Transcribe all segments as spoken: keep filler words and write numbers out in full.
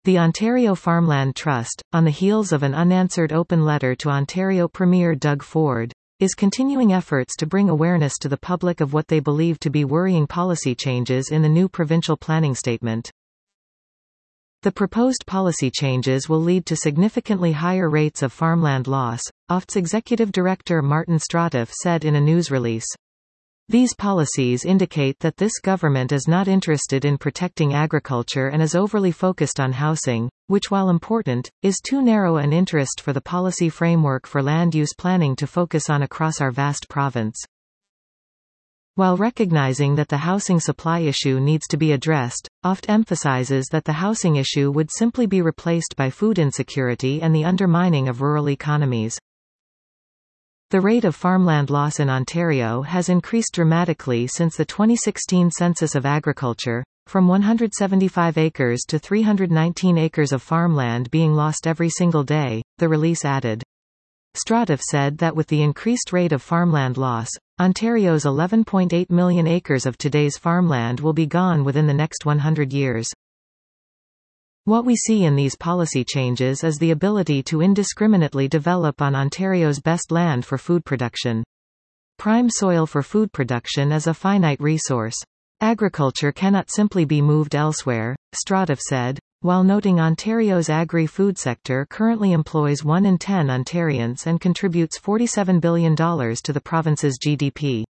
The Ontario Farmland Trust, on the heels of an unanswered open letter to Ontario Premier Doug Ford, is continuing efforts to bring awareness to the public of what they believe to be worrying policy changes in the new provincial planning statement. The proposed policy changes will lead to significantly higher rates of farmland loss, O F T's Executive Director Martin Stratoff said in a news release. These policies indicate that this government is not interested in protecting agriculture and is overly focused on housing, which, while important, is too narrow an interest for the policy framework for land use planning to focus on across our vast province. While recognizing that the housing supply issue needs to be addressed, O F T emphasizes that the housing issue would simply be replaced by food insecurity and the undermining of rural economies. The rate of farmland loss in Ontario has increased dramatically since the twenty sixteen Census of Agriculture, from one hundred seventy-five acres to three hundred nineteen acres of farmland being lost every single day, the release added. Stratoff said that with the increased rate of farmland loss, Ontario's eleven point eight million acres of today's farmland will be gone within the next one hundred years. What we see in these policy changes is the ability to indiscriminately develop on Ontario's best land for food production. Prime soil for food production is a finite resource. Agriculture cannot simply be moved elsewhere, Stratoff said, while noting Ontario's agri-food sector currently employs one in ten Ontarians and contributes forty-seven billion dollars to the province's G D P.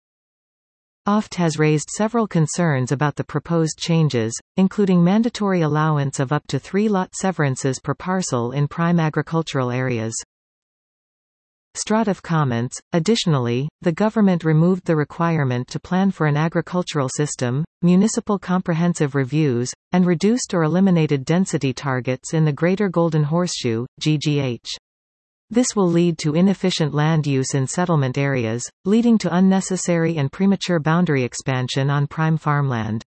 O F T has raised several concerns about the proposed changes, including mandatory allowance of up to three lot severances per parcel in prime agricultural areas. Stratoff comments, additionally, the government removed the requirement to plan for an agricultural system, municipal comprehensive reviews, and reduced or eliminated density targets in the Greater Golden Horseshoe, G G H. This will lead to inefficient land use in settlement areas, leading to unnecessary and premature boundary expansion on prime farmland.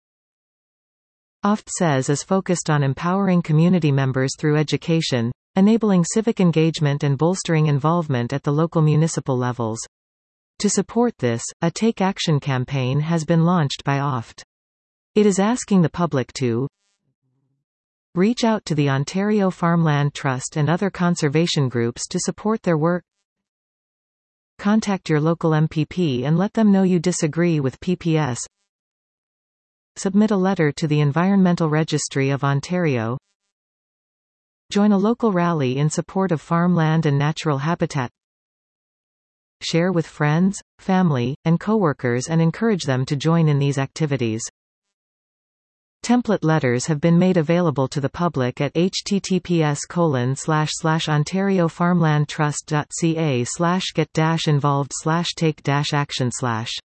O F T says is focused on empowering community members through education, enabling civic engagement and bolstering involvement at the local municipal levels. To support this, a Take Action campaign has been launched by O F T. It is asking the public to reach out to the Ontario Farmland Trust and other conservation groups to support their work. Contact your local M P P and let them know you disagree with P P S. Submit a letter to the Environmental Registry of Ontario. Join a local rally in support of farmland and natural habitat. Share with friends, family, and coworkers and encourage them to join in these activities. Template letters have been made available to the public at h t t p s colon slash slash ontario farmland trust dot c a slash get dash involved slash take dash action slash